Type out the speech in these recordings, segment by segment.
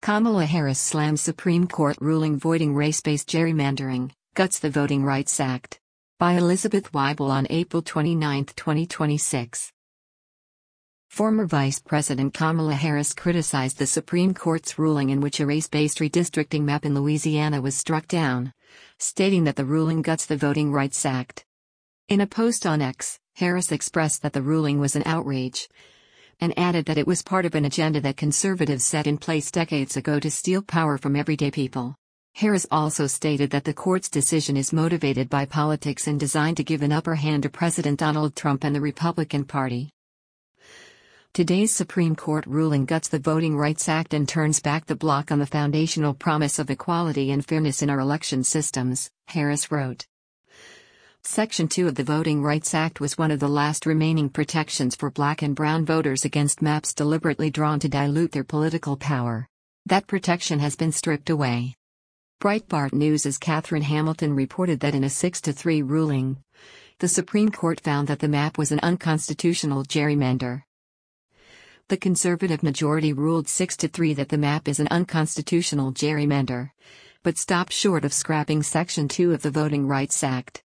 Kamala Harris slams Supreme Court ruling voiding race-based gerrymandering, guts the Voting Rights Act. By Elizabeth Weibel on April 29, 2026. Former Vice President Kamala Harris criticized the Supreme Court's ruling in which a race-based redistricting map in Louisiana was struck down, stating that the ruling guts the Voting Rights Act. In a post on X, Harris expressed that the ruling was an outrage, and added that it was part of an agenda that conservatives set in place decades ago to steal power from everyday people. Harris also stated that the court's decision is motivated by politics and designed to give an upper hand to President Donald Trump and the Republican Party. Today's Supreme Court ruling guts the Voting Rights Act and turns back the block on the foundational promise of equality and fairness in our election systems, Harris wrote. Section 2 of the Voting Rights Act was one of the last remaining protections for black and brown voters against maps deliberately drawn to dilute their political power. That protection has been stripped away. Breitbart News' Catherine Hamilton reported that in a 6-3 ruling, the Supreme Court found that the map was an unconstitutional gerrymander. The conservative majority ruled 6-3 that the map is an unconstitutional gerrymander, but stopped short of scrapping Section 2 of the Voting Rights Act.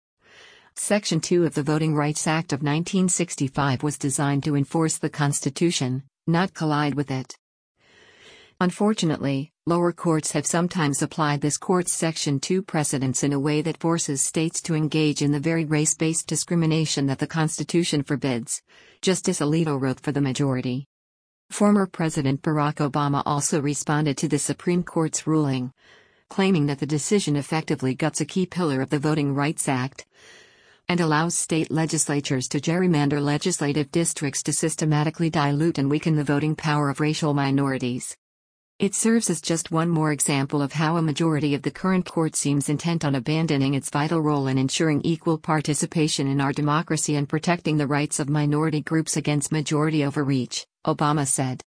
Section 2 of the Voting Rights Act of 1965 was designed to enforce the Constitution, not collide with it. Unfortunately, lower courts have sometimes applied this court's Section 2 precedents in a way that forces states to engage in the very race-based discrimination that the Constitution forbids, Justice Alito wrote for the majority. Former President Barack Obama also responded to the Supreme Court's ruling, claiming that the decision effectively guts a key pillar of the Voting Rights Act and allows state legislatures to gerrymander legislative districts to systematically dilute and weaken the voting power of racial minorities. It serves as just one more example of how a majority of the current court seems intent on abandoning its vital role in ensuring equal participation in our democracy and protecting the rights of minority groups against majority overreach, Obama said.